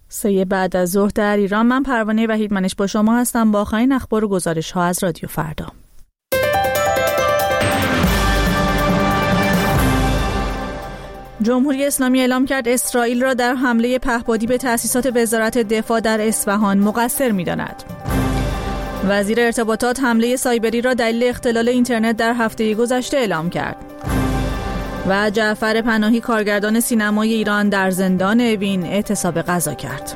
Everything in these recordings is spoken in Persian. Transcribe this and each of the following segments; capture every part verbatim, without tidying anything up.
سه بعد از ظهر در ایران. من پروانه وحیدمنش با شما هستم با آخرین اخبار و گزارش ها از رادیو فردا. جمهوری اسلامی اعلام کرد اسرائیل را در حمله پهپادی به تأسیسات وزارت دفاع در اصفهان مقصر می‌داند. وزیر ارتباطات حمله سایبری را دلیل اختلال اینترنت در هفته گذشته اعلام کرد. و جعفر پناهی کارگردان سینمای ایران در زندان اوین اعتصاب غذا کرد.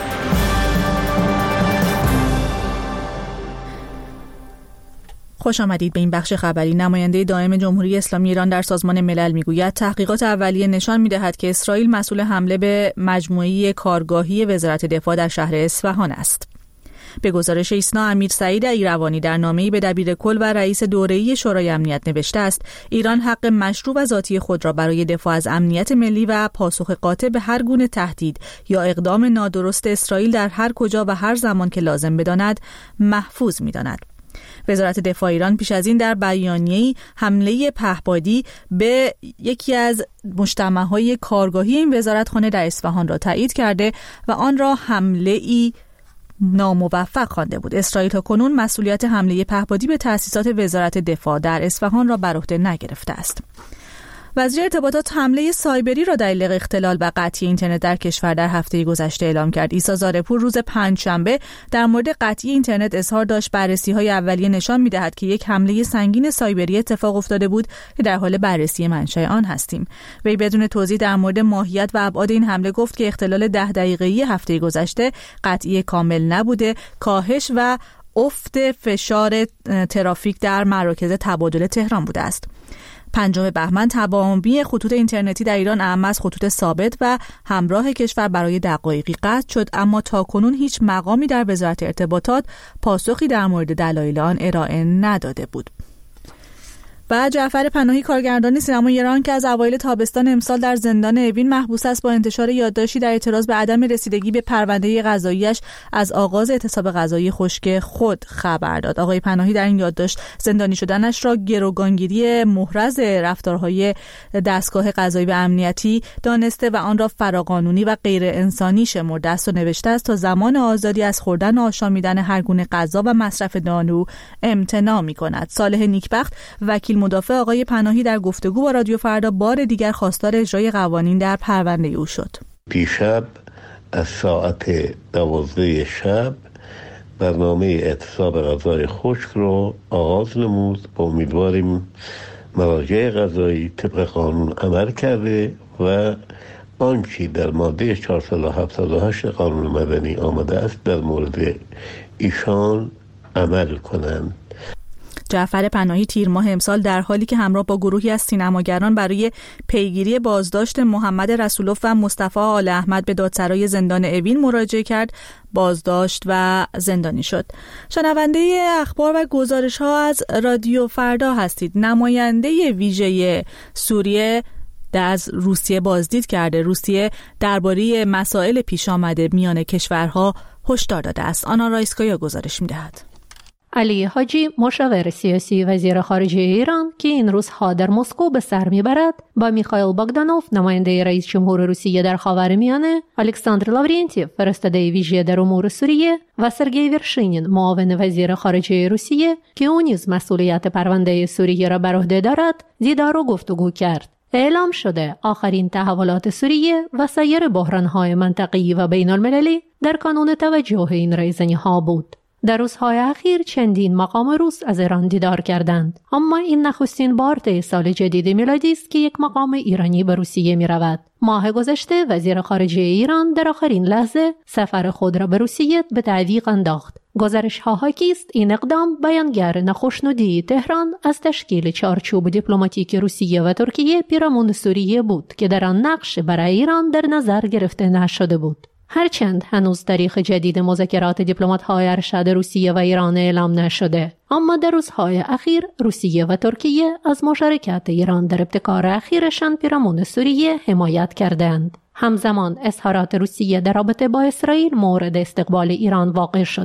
خوش آمدید به این بخش خبری. نماینده دائم جمهوری اسلامی ایران در سازمان ملل میگوید تحقیقات اولیه نشان میدهد که اسرائیل مسئول حمله به مجموعه کارگاهی وزارت دفاع در شهر اصفهان است. به گزارش ایسنا، امیر سعید ایروانی در نامه‌ای به دبیرکل و رئیس دوره‌ای شورای امنیت نوشته است ایران حق مشروع و ذاتی خود را برای دفاع از امنیت ملی و پاسخ قاطع به هر گونه تهدید یا اقدام نادرست اسرائیل در هر کجا و هر زمان که لازم بداند محفوظ می‌داند. وزارت دفاع ایران پیش از این در بیانیه‌ای حمله پهپادی به یکی از مجتمع‌های کارگاهی این وزارتخانه در اصفهان را تایید کرده و آن را حمله‌ای ناموفق خوانده بود. اسرائیل تا کنون مسئولیت حمله پهپادی به تأسیسات وزارت دفاع در اصفهان را بر عهده نگرفته است. وزیر ارتباطات حمله سایبری را دلیل اختلال و قطعی اینترنت در کشور در هفته گذشته اعلام کرد. عیسی زارپور روز پنجشنبه در مورد قطعی اینترنت اظهار داشت بررسی‌های اولیه نشان می‌دهد که یک حمله سنگین سایبری اتفاق افتاده بود که در حال بررسی منشأ آن هستیم. وی بدون توضیح در مورد ماهیت و ابعاد این حمله گفت که اختلال ده دقیقه‌ای هفته گذشته قطعی کامل نبوده، کاهش و افت فشار ترافیک در مراکز تبادل تهران بوده است. پنجم بهمن تمامی خطوط اینترنتی در ایران اعم از خطوط ثابت و همراه کشور برای دقایقی قطع شد، اما تاکنون هیچ مقامی در وزارت ارتباطات پاسخی در مورد دلایل آن ارائه نداده بود. و جعفر پناهی کارگردان سینمای ایران که از اوایل تابستان امسال در زندان اوین محبوس است با انتشار یادداشتی در اعتراض به عدم رسیدگی به پرونده قضاییش از آغاز اعتصاب قضایی خشک خود خبر داد. آقای پناهی در این یادداشت زندانی شدنش را گروگانگیری محرز رفتارهای دستگاه قضایی و امنیتی دانسته و آن را فراقانونی و غیر انسانی شمرده است و نوشته است تا زمان آزادی از خوردن و آشامیدن هر گونه غذا و مصرف دارو امتناع می‌کند. صالح نیکبخت وکیل مدافع آقای پناهی در گفتگو با رادیو فردا بار دیگر خواستار اجرای قوانین در پرونده او شد. دیشب از ساعت دوازده شب برنامه اعتصاب غذای خشک رو آغاز نمود. با امیدواریم مراجع قضایی طبق قانون عمل کرده و آنچه در ماده چهارصد و هفتاد و هشت قانون مدنی آمده است در مورد ایشان عمل کنند. جعفر پناهی تیر ماه امسال در حالی که همراه با گروهی از سینماگران برای پیگیری بازداشت محمد رسولوف و مصطفی آل احمد به دادسرای زندان اوین مراجعه کرد، بازداشت و زندانی شد. شنونده اخبار و گزارش ها از رادیو فردا هستید. نماینده ویژه سوریه از روسیه بازدید کرده. روسیه درباره مسائل پیش آمده میان کشورها هشدار داده است. آنا رایسکایا گزارش می‌دهد. علی حاجی مشاور سیاسی وزیر خارجه ایران که این روزها در مسکو به سر میبرد با میخائیل باگدانوف نماینده رئیس جمهور روسیه در خاورمیانه، الکساندر لاورنتیف فرستاده ویژه در امور سوریه و سرگئی ورشینین معاون وزیر خارجه روسیه که او نیز مسئولیت پرونده سوریه را بر عهده دارد دیدار و گفتگو کرد. اعلام شده آخرین تحولات سوریه و سایر بحران‌های منطقه‌ای و بین‌المللی در کانون توجه این رایزنی‌ها بود. در روزهای اخیر چندین مقام روس از ایران دیدار کردند، اما این نخستین بار طی سال جدید میلادی است که یک مقام ایرانی به روسیه می رود. ماه گذشته وزیر خارجه ایران در آخرین لحظه سفر خود را به روسیه به تعویق انداخت. گزارش ها حاکی است این اقدام بیانگر ناخشنودی تهران از تشکیل چارچوب دیپلماتیک روسیه و ترکیه پیرامون سوریه بود که در آن نقش برای ایران در نظر گرفته نشده بود. هرچند هنوز تاریخ جدید مذاکرات دیپلمات‌های ارشد روسیه و ایران اعلام نشده، اما در روزهای اخیر روسیه و ترکیه از مشارکت ایران در ابتکار اخیرشان پیرامون سوریه حمایت کردند. همزمان اظهارات روسیه در رابطه با اسرائیل مورد استقبال ایران واقع شده.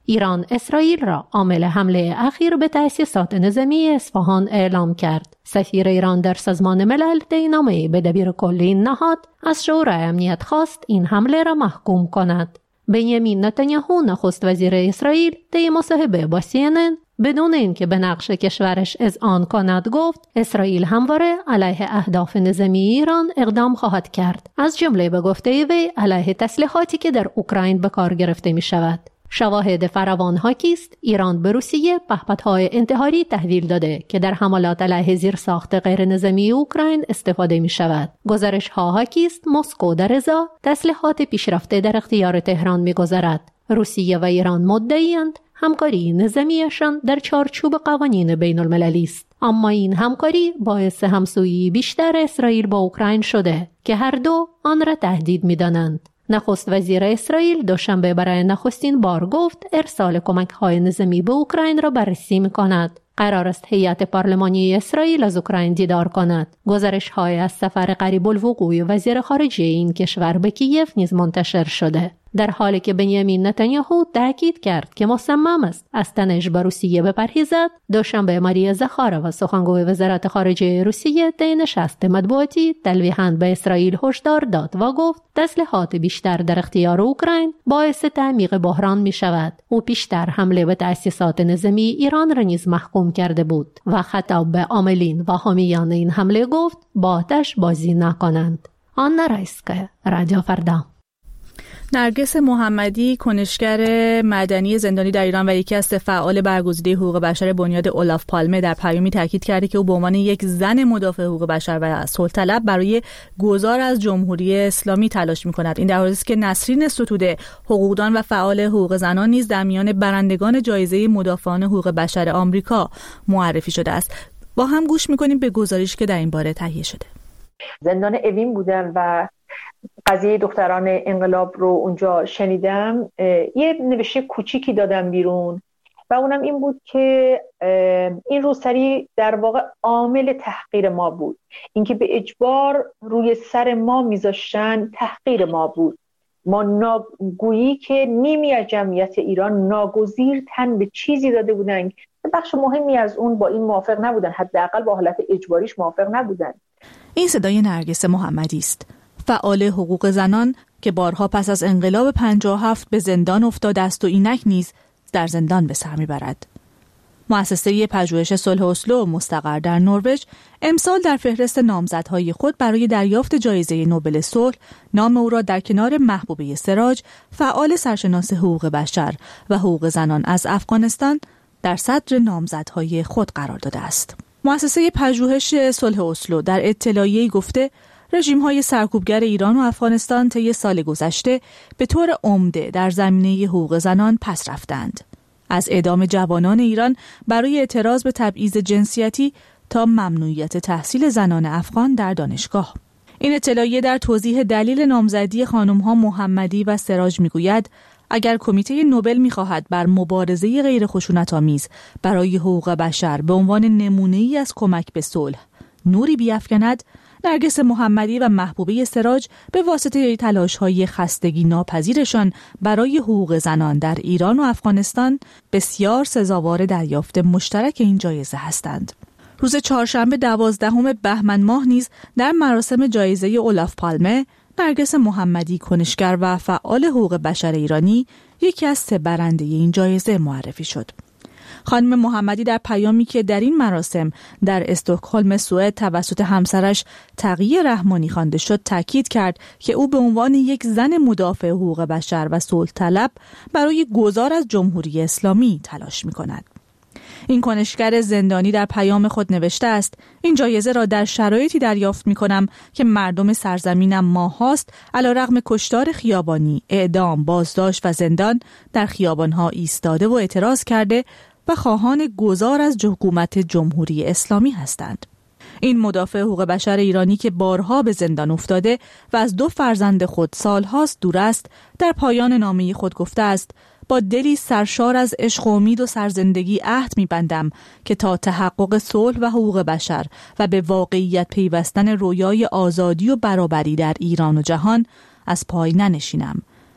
ایران اسرائیل را عامل حمله اخیر به تأسیسات نظامی اصفهان اعلام کرد. سفیر ایران در سازمان ملل طی نامه‌ای به دبیر کل این نهاد از شورای امنیت خواست این حمله را محکوم کند. بنیامین نتانیاهو نخست وزیر اسرائیل طی مصاحبه با سی ان ان بدون اینکه به نقش کشورش اذعان کند گفت اسرائیل همواره علیه اهداف نظامی ایران اقدام خواهد کرد، از جمله به گفته وی علیه تسلیحاتی که در اوکراین به کار گرفته می شود. شواهد فراوان حاکی است ایران به روسیه پهپادهای انتحاری تحویل داده که در حملات علیه زیرساخت غیر نظامی اوکراین استفاده می شود. گزارش ها حاکی است مسکو در ازا تسلیحات پیشرفته در اختیار تهران می گذارد. روسیه و ایران مدعی‌اند همکاری نظامیشان در چارچوب قوانین بین المللی است، اما این همکاری باعث همسویی بیشتر اسرائیل با اوکراین شده که هر دو آن را تهدید می دانند. نخست وزیر اسرائیل دوشنبه برای نخستین بار گفت ارسال کمک‌های نظامی به اوکراین را بررسی می‌کند. قرار است هیئت پارلمانی اسرائیل از اوکراین دیدار کند. گزارش‌های از سفر قریب الوقوع وزیر خارجه این کشور به کیف نیز منتشر شده، در حالی که بنیامین نتانیاهو تاکید کرد که مصمم است از تنش به روسیه بپرهیزد. دوشنبه ماریا زخارova سخنگوی وزارت خارجه روسیه طی نشست مطبوعاتی تلویحاً به اسرائیل هشدار داد و گفت تسلیحات بیشتر در اختیار اوکراین باعث تعمیق بحران می شود. او پیشتر حمله به تأسیسات نظامی ایران را نیز محکوم کرده بود و خطاب به عاملین و حامیان این حمله گفت با آتش بازی نکنند. آنا رایسکه، رادیو فردا. نرگس محمدی، کنشگر مدنی زندانی در ایران و یکی از فعال برگزیده حقوق بشر بنیاد اولاف پالمه، در پیامی تاکید کرده که او به عنوان یک زن مدافع حقوق بشر و صلح طلب برای گذار از جمهوری اسلامی تلاش می‌کند. این در حالی است که نسرین ستوده، حقوقدان و فعال حقوق زنان نیز در میان برندگان جایزه مدافعان حقوق بشر آمریکا معرفی شده است. با هم گوش می‌کنیم به گزارشی که در این باره تهیه شده. زندان اوین بودن و قضیه دختران انقلاب رو اونجا شنیدم. یه نوشته کوچیکی دادم بیرون و اونم این بود که این روسری در واقع عامل تحقیر ما بود. اینکه به اجبار روی سر ما میذاشتن تحقیر ما بود. ما ناگویی که نیمی از جمعیت ایران ناگزیر تن به چیزی داده بودن، بخش مهمی از اون با این موافق نبودن، حداقل با حالت اجباریش موافق نبودن. این صدای نرگس محمدی است، فعال حقوق زنان که بارها پس از انقلاب پنجاه و هفت به زندان افتاده است و اینک نیز در زندان به سر میبرد. مؤسسه پژوهش صلح اسلو مستقر در نروژ امسال در فهرست نامزدهای خود برای دریافت جایزه نوبل صلح نام او را در کنار محبوبه سراج، فعال سرشناس حقوق بشر و حقوق زنان از افغانستان، در صدر نامزدهای خود قرار داده است. مؤسسه پژوهش صلح اسلو در اطلاعیه‌ای گفته رژیم‌های سرکوبگر ایران و افغانستان طی سال گذشته به طور عمده در زمینه حقوق زنان پس رفتند. از اعدام جوانان ایران برای اعتراض به تبعیض جنسیتی تا ممنوعیت تحصیل زنان افغان در دانشگاه. این اطلاعیه در توضیح دلیل نامزدی خانم‌ها محمدی و سراج می‌گوید اگر کمیته نوبل می‌خواهد بر مبارزه غیر خشونت‌آمیز برای حقوق بشر به عنوان نمونه‌ای از کمک به صلح نوری بیفکند، نرگس محمدی و محبوبه سراج به واسطه تلاش‌های خستگی ناپذیرشان برای حقوق زنان در ایران و افغانستان بسیار سزاوار دریافت مشترک این جایزه هستند. روز چهارشنبه دوازدهم بهمن ماه نیز در مراسم جایزه اولاف پالمه، نرگس محمدی، کنشگر و فعال حقوق بشر ایرانی، یکی از سه برنده این جایزه معرفی شد. خانم محمدی در پیامی که در این مراسم در استکهلم سوئد توسط همسرش تقی رحمانی خوانده شد تاکید کرد که او به عنوان یک زن مدافع حقوق بشر و صلح طلب برای گذار از جمهوری اسلامی تلاش می‌کند. این کنشگر زندانی در پیام خود نوشته است: این جایزه را در شرایطی دریافت می‌کنم که مردم سرزمینم ماهاست علیرغم کشتار خیابانی، اعدام، بازداشت و زندان در خیابان‌ها ایستاده و اعتراض کرده و خواهان گذار از حکومت جمهوری اسلامی هستند. این مدافع حقوق بشر ایرانی که بارها به زندان افتاده و از دو فرزند خود سالهاست دور است، در پایان نامه خود گفته است: با دلی سرشار از عشق و امید و سرزندگی عهد می‌بندم که تا تحقق صلح و حقوق بشر و به واقعیت پیوستن رویای آزادی و برابری در ایران و جهان از پای ننشینم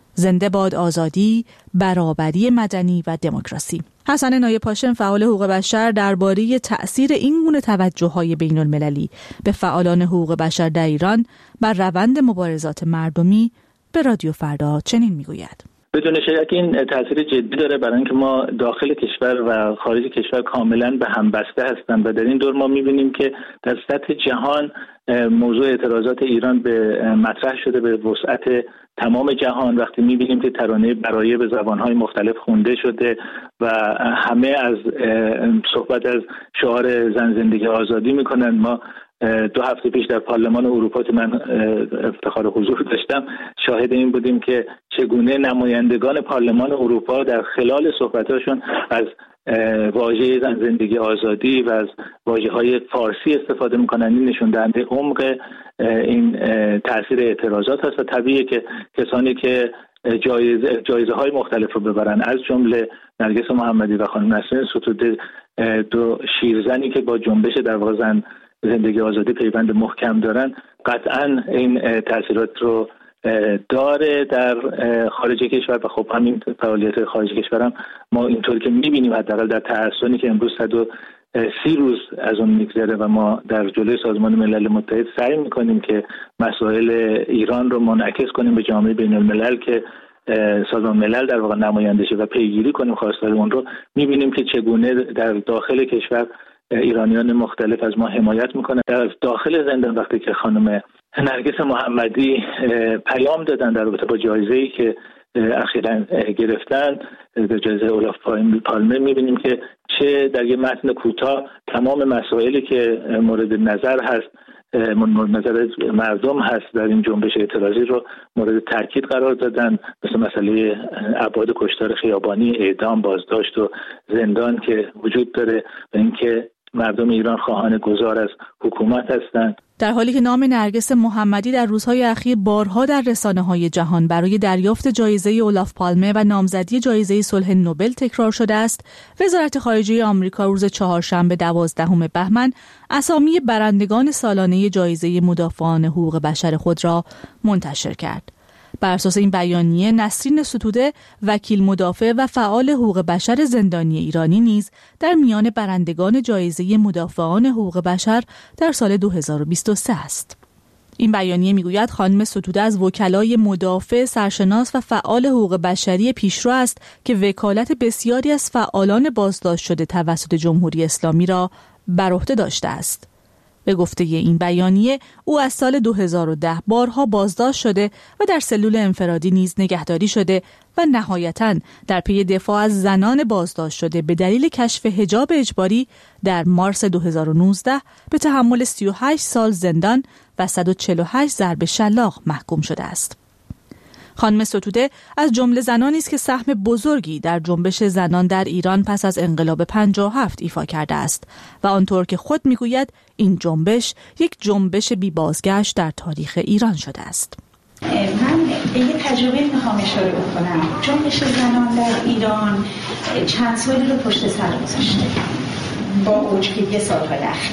زنده باد آزادی، برابری مدنی و دموکراسی. حسن نایب هاشم، فعال حقوق بشر، درباره تأثیر این گونه توجه‌های بین‌المللی به فعالان حقوق بشر در ایران بر روند مبارزات مردمی به رادیو فردا چنین میگوید: بدون شک این تاثیر جدی داره، برای اینکه ما داخل کشور و خارج کشور کاملا به هم بسته هستند و در این دور ما می‌بینیم که در سطح جهان موضوع اعتراضات ایران به مطرح شده به وسعت تمام جهان. وقتی می‌بینیم که ترانه برایه به زبان‌های مختلف خونده شده و همه از صحبت از شعار زن زندگی آزادی می‌کنند. ما دو هفته پیش در پارلمان اروپا که من افتخار حضور داشتم شاهد این بودیم که چگونه نمایندگان پارلمان اروپا در خلال صحبتاشون از واژه زن زندگی آزادی و از واژه‌های فارسی استفاده می‌کنند. این نشون دهنده عمق این تاثیر اعتراضات هست و طبیعیه که کسانی که جایزه جایزه های مختلف رو ببرن، از جمله نرگس محمدی و خانم نسرین ستوده، دو شیرزنی که با جنبش در واقع زن زندگی آزادی پیوند محکم دارن، قطعا این تاثیرات رو داره در خارج کشور. و خب همین فعالیت خارج کشور هم ما اینطور که میبینیم حداقل در تحسنی که امروز صد و سی روز از اون میگذره و ما در جلوی سازمان ملل متحد سعی میکنیم که مسائل ایران رو منعکس کنیم به جامعه بین الملل که سازمان ملل در واقع نماینده شه و پیگیری کنیم خواستار اون رو. میبینیم که چگونه در داخل کشور ایرانیان مختلف از ما حمایت میکنن. در داخل زندان وقتی که خانم نرگس محمدی پیام دادن در رابطه با جایزه‌ای که اخیراً گرفتن، در جایزه اولاف پالمه، میبینیم که چه در یه متن کوتاه تمام مسائلی که مورد نظر هست، مورد نظر مردم هست در این جنبش اعتراضی رو مورد تاکید قرار دادن، مثل مسئله ابعاد کشتار خیابانی، اعدام، بازداشت و زندان که وجود داره و اینکه مردم ایران خواهان گذار از حکومت هستند. در حالی که نام نرگس محمدی در روزهای اخیر بارها در رسانه‌های جهان برای دریافت جایزه اولاف پالمه و نامزدی جایزه صلح نوبل تکرار شده است، وزارت خارجه آمریکا روز چهارشنبه دوازدهم بهمن اسامی برندگان سالانه جایزه مدافعان حقوق بشر خود را منتشر کرد. بر اساس این بیانیه، نسرین ستوده، وکیل مدافع و فعال حقوق بشر زندانی ایرانی نیز در میان برندگان جایزه مدافعان حقوق بشر در سال دو هزار و بیست و سه است. این بیانیه میگوید خانم ستوده از وکلای مدافع، سرشناس و فعال حقوق بشری پیشرو است که وکالت بسیاری از فعالان بازداشت شده توسط جمهوری اسلامی را بر عهده داشته است. به گفته این بیانیه، او از سال دو هزار و ده بارها بازداشت شده و در سلول انفرادی نیز نگهداری شده و نهایتاً در پی دفاع از زنان بازداشت شده به دلیل کشف حجاب اجباری در مارس دو هزار و نوزده به تحمل سی و هشت سال زندان و صد و چهل و هشت ضرب شلاق محکوم شده است. خانم ستوده از جمله زنانی است که سهم بزرگی در جنبش زنان در ایران پس از انقلاب پنجاه و هفت ایفا کرده است و آنطور که خود میگوید این جنبش یک جنبش بی بازگشت در تاریخ ایران شده است. من به یه تجربه میخوام اشاره بکنم. جنبش زنان در ایران چند سالی رو پشت سر گذاشته با اوجگیری سالهای اخیر.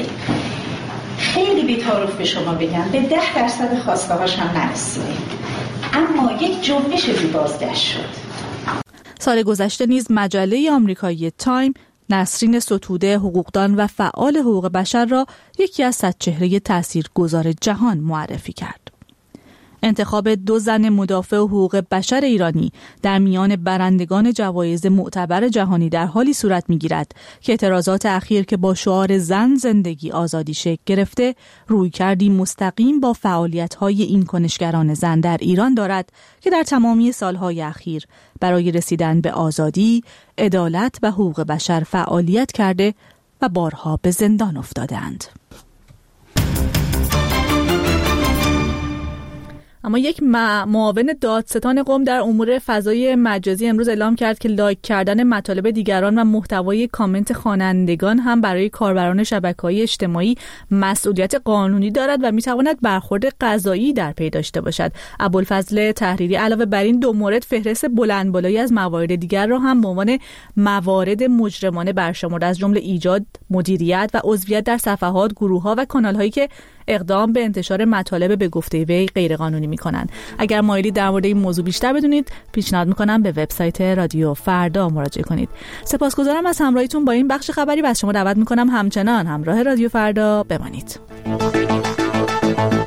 خیلی بی‌تعارف به شما بگم به ده درصد خواسته هاش هم نرسیده، اما یک جنبش بی بازگشت شد. سال گذشته نیز مجله آمریکایی تایم نسرین ستوده، حقوقدان و فعال حقوق بشر را یکی از صد چهره تاثیرگذار جهان معرفی کرد. انتخاب دو زن مدافع حقوق بشر ایرانی در میان برندگان جوایز معتبر جهانی در حالی صورت می‌گیرد که اعتراضات اخیر که با شعار زن زندگی آزادی شکل گرفته رویکردی مستقیم با فعالیت‌های این کنشگران زن در ایران دارد که در تمامی سالهای اخیر برای رسیدن به آزادی، عدالت و حقوق بشر فعالیت کرده و بارها به زندان افتادند. اما یک معاون دادستان قم در امور فضای مجازی امروز اعلام کرد که لایک کردن مطالب دیگران و محتوای کامنت خوانندگان هم برای کاربران شبکه‌های اجتماعی مسئولیت قانونی دارد و می‌تواند برخورد قضایی در پی داشته باشد. ابوالفضل تحریری علاوه بر این دو مورد فهرست بلند بالایی از موارد دیگر را هم به عنوان موارد مجرمانه برشمرد، از جمله ایجاد، مدیریت و عضویت در صفحات، گروه‌ها و کانال‌هایی که اقدام به انتشار مطالب به گفته وی غیرقانونی میکنن. اگر مایلی در مورد این موضوع بیشتر بدونید، پیشنهاد میکنم به وبسایت رادیو فردا مراجعه کنید. سپاسگزارم از همراهیتون با این بخش خبری و از شما دعوت میکنم همچنان همراه رادیو فردا بمانید.